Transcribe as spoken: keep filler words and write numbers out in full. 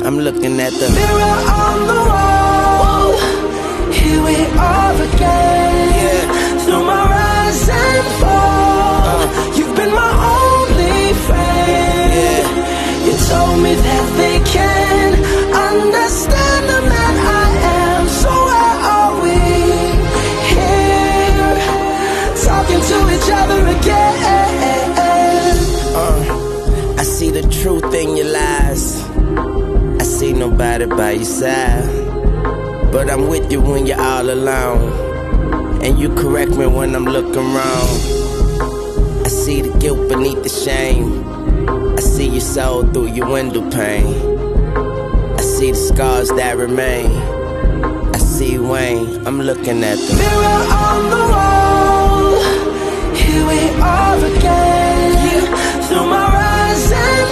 I'm looking at the mirror on the wall. Here we are again, yeah. Through my rise and fall, uh, you've been my only friend, yeah. You told me that they can understand the man I am. So where are we here, talking to each other again? uh, I see the truth in your lies. I see nobody by your side, but I'm with you when you're all alone, and you correct me when I'm looking wrong. I see the guilt beneath the shame. I see your soul through your window pane. I see the scars that remain. I see Wayne, I'm looking at the mirror on the wall. Here we are again, yeah. Through my rise and